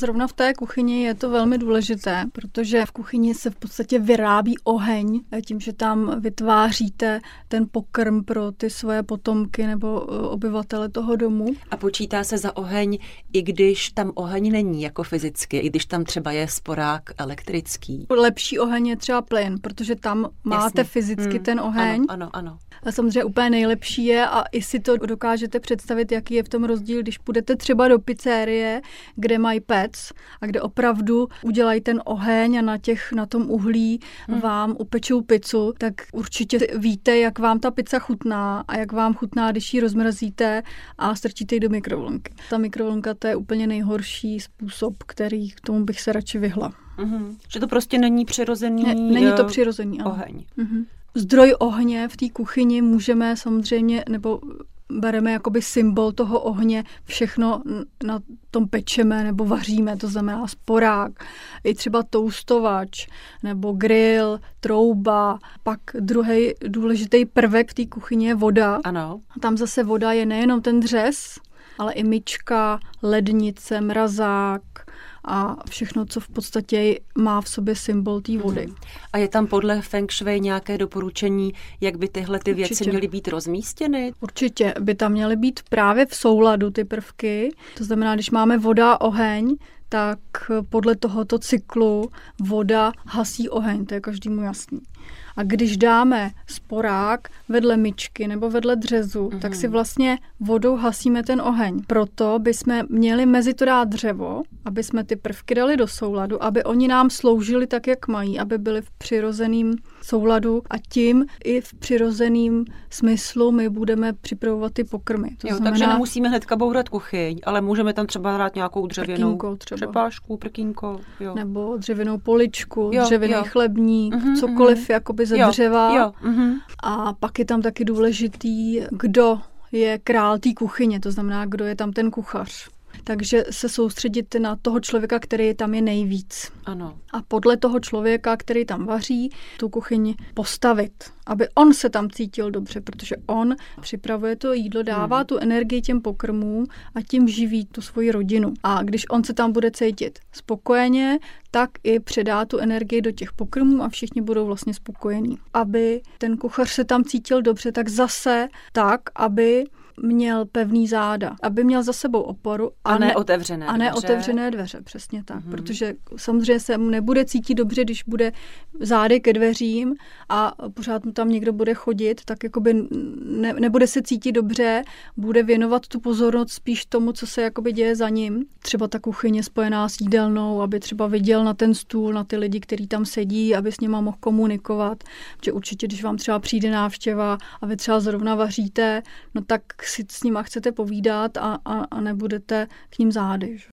Zrovna v té kuchyni je to velmi důležité, protože v kuchyni se v podstatě vyrábí oheň tím, že tam vytváříte ten pokrm pro ty svoje potomky nebo obyvatele toho domu. A počítá se za oheň, i když tam oheň není jako fyzicky, i když tam třeba je sporák elektrický. Lepší oheň je třeba plyn, protože tam máte fyzicky ten oheň. Ano. A samozřejmě úplně nejlepší je, a i si to dokážete představit, jaký je v tom rozdíl, když půjdete třeba do pizzerie, kde mají pec a kde opravdu udělají ten oheň a na tom uhlí vám upečou pizzu, tak určitě víte, jak vám ta pizza chutná a jak vám chutná, když ji rozmrazíte a strčíte ji do mikrovlnky. Ta mikrovlnka, to je úplně nejhorší způsob, který k tomu bych se radši vyhla. Že to prostě není přirozený není to přirozený oheň. Zdroj ohně v té kuchyni můžeme samozřejmě, nebo bereme jakoby symbol toho ohně, všechno na tom pečeme nebo vaříme, to znamená sporák, i třeba toustovač, nebo grill, trouba. Pak druhý důležitý prvek v té kuchyni je voda. Ano. A tam zase voda je nejenom ten dřez, ale i myčka, lednice, mrazák a všechno, co v podstatě má v sobě symbol té vody. A je tam podle Feng Shui nějaké doporučení, jak by tyhle ty věci měly být rozmístěny? Určitě by tam měly být právě v souladu ty prvky. To znamená, když máme voda a oheň, tak podle tohoto cyklu voda hasí oheň, to je každému jasný. A když dáme sporák vedle myčky nebo vedle dřezu, tak si vlastně vodou hasíme ten oheň. Proto bychom měli mezi to dát dřevo, aby jsme ty prvky dali do souladu, aby oni nám sloužili tak, jak mají, aby byli v přirozeném souladu a tím i v přirozeném smyslu my budeme připravovat ty pokrmy. Takže nemusíme hnedka bourat kuchyň, ale můžeme tam třeba dát nějakou dřevěnou přepážku, prkínko. Jo. Nebo dřevěnou poličku, dřevěný chlebník, cokoliv jakoby ze dřeva. A pak je tam taky důležitý, kdo je král té kuchyně, to znamená, kdo je tam ten kuchař. Takže se soustředit na toho člověka, který tam je nejvíc. Ano. A podle toho člověka, který tam vaří, tu kuchyni postavit, aby on se tam cítil dobře, protože on připravuje to jídlo, dává tu energii těm pokrmům a tím živí tu svoji rodinu. A když on se tam bude cítit spokojeně, tak i předá tu energii do těch pokrmů a všichni budou vlastně spokojení. Aby ten kuchař se tam cítil dobře, tak zase tak, aby měl pevný záda, aby měl za sebou oporu a ne otevřené dveře, přesně tak, protože samozřejmě se mu nebude cítit dobře, když bude zády ke dveřím a pořád mu tam někdo bude chodit, tak jakoby nebude se cítit dobře, bude věnovat tu pozornost spíš tomu, co se jakoby děje za ním. Třeba ta kuchyně spojená s jídelnou, aby třeba viděl na ten stůl, na ty lidi, kteří tam sedí, aby s nima mohl komunikovat, protože určitě, když vám třeba přijde návštěva a vy třeba zrovna vaříte, no tak si s nima chcete povídat a nebudete k ním zády.